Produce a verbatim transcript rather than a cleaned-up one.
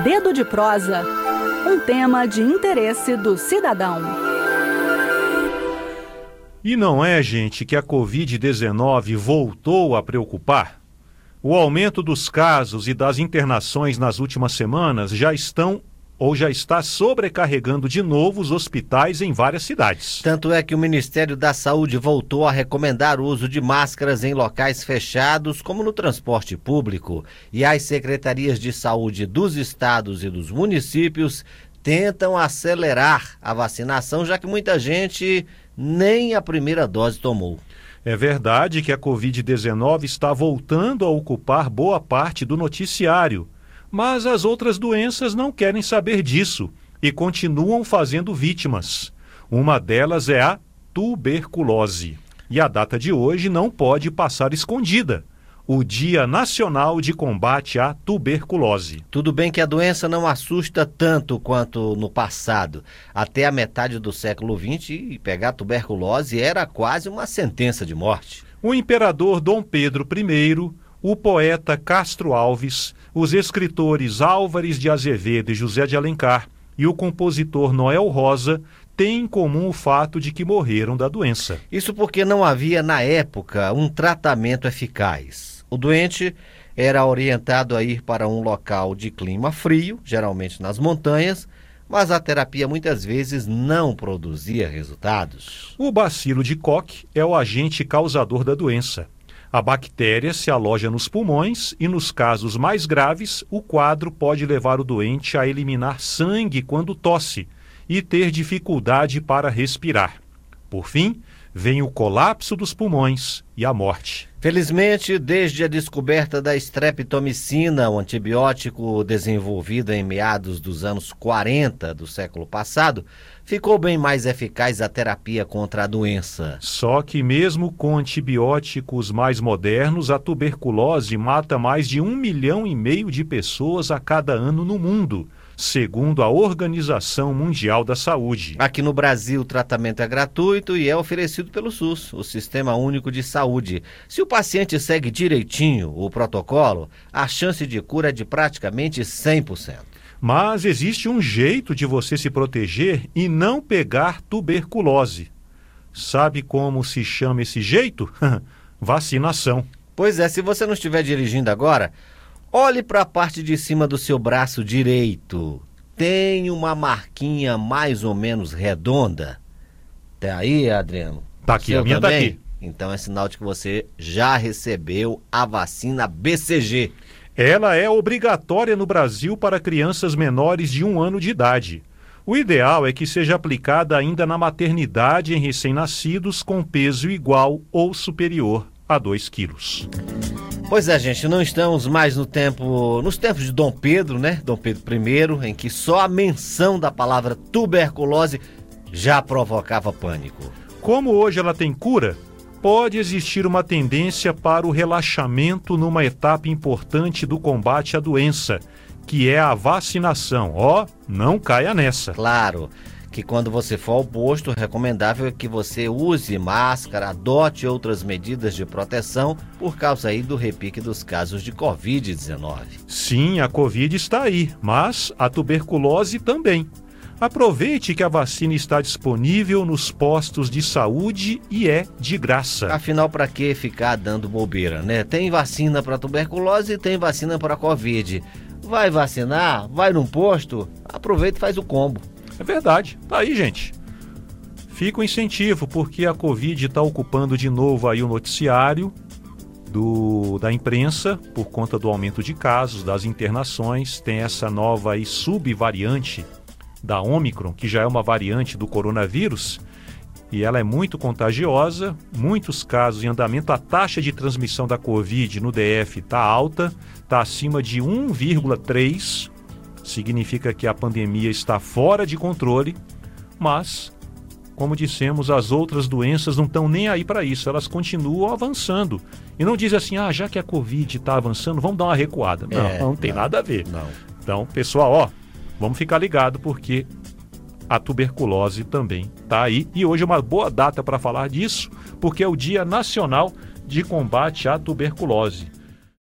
Dedo de Prosa, um tema de interesse do cidadão. E não é, gente, que a covid dezenove voltou a preocupar? O aumento dos casos e das internações nas últimas semanas já estão ou já está sobrecarregando de novo os hospitais em várias cidades. Tanto é que o Ministério da Saúde voltou a recomendar o uso de máscaras em locais fechados, como no transporte público. E as secretarias de saúde dos estados e dos municípios tentam acelerar a vacinação, já que muita gente nem a primeira dose tomou. É verdade que a covid dezenove está voltando a ocupar boa parte do noticiário, mas as outras doenças não querem saber disso e continuam fazendo vítimas. Uma delas é a tuberculose. E a data de hoje não pode passar escondida. O Dia Nacional de Combate à Tuberculose. Tudo bem que a doença não assusta tanto quanto no passado. Até a metade do século vinte, pegar tuberculose era quase uma sentença de morte. O imperador Dom Pedro I, o poeta Castro Alves, os escritores Álvares de Azevedo e José de Alencar e o compositor Noel Rosa têm em comum o fato de que morreram da doença. Isso porque não havia, na época, um tratamento eficaz. O doente era orientado a ir para um local de clima frio, geralmente nas montanhas, mas a terapia muitas vezes não produzia resultados. O bacilo de Koch é o agente causador da doença. A bactéria se aloja nos pulmões e, nos casos mais graves, o quadro pode levar o doente a eliminar sangue quando tosse e ter dificuldade para respirar. Por fim, vem o colapso dos pulmões e a morte. Felizmente, desde a descoberta da streptomicina, o antibiótico desenvolvido em meados dos anos quarenta do século passado, ficou bem mais eficaz a terapia contra a doença. Só que mesmo com antibióticos mais modernos, a tuberculose mata mais de um milhão e meio de pessoas a cada ano no mundo, segundo a Organização Mundial da Saúde. Aqui no Brasil, o tratamento é gratuito e é oferecido pelo SUS, o Sistema Único de Saúde. Se o paciente segue direitinho o protocolo, a chance de cura é de praticamente cem por cento. Mas existe um jeito de você se proteger e não pegar tuberculose. Sabe como se chama esse jeito? Vacinação. Pois é, se você não estiver dirigindo agora, olhe para a parte de cima do seu braço direito. Tem uma marquinha mais ou menos redonda. Tá aí, Adriano? Tá aqui, a minha tá aqui. Então é sinal de que você já recebeu a vacina B C G. Ela é obrigatória no Brasil para crianças menores de um ano de idade. O ideal é que seja aplicada ainda na maternidade em recém-nascidos com peso igual ou superior a dois quilos. Pois é, gente, não estamos mais no tempo, nos tempos de Dom Pedro, né? Dom Pedro I, em que só a menção da palavra tuberculose já provocava pânico. Como hoje ela tem cura, pode existir uma tendência para o relaxamento numa etapa importante do combate à doença, que é a vacinação. Ó, não caia nessa. Claro que quando você for ao posto, o recomendável é que você use máscara, adote outras medidas de proteção por causa aí do repique dos casos de covid dezenove. Sim, a Covid está aí, mas a tuberculose também. Aproveite que a vacina está disponível nos postos de saúde e é de graça. Afinal, para que ficar dando bobeira, né? Tem vacina para tuberculose e tem vacina para Covid. Vai vacinar? Vai num posto? Aproveita e faz o combo. É verdade. Tá aí, gente. Fica o incentivo, porque a Covid está ocupando de novo aí o noticiário do, da imprensa por conta do aumento de casos, das internações. Tem essa nova aí subvariante da Ômicron, que já é uma variante do coronavírus, e ela é muito contagiosa, muitos casos em andamento. A taxa de transmissão da Covid no D F está alta, está acima de um vírgula três, significa que a pandemia está fora de controle, mas, como dissemos, as outras doenças não estão nem aí para isso, elas continuam avançando. E não diz assim, ah, já que a Covid está avançando, vamos dar uma recuada. Não, é, não tem não, nada a ver. Não. Então, pessoal, ó, vamos ficar ligado porque a tuberculose também está aí. E hoje é uma boa data para falar disso, porque é o Dia Nacional de Combate à Tuberculose.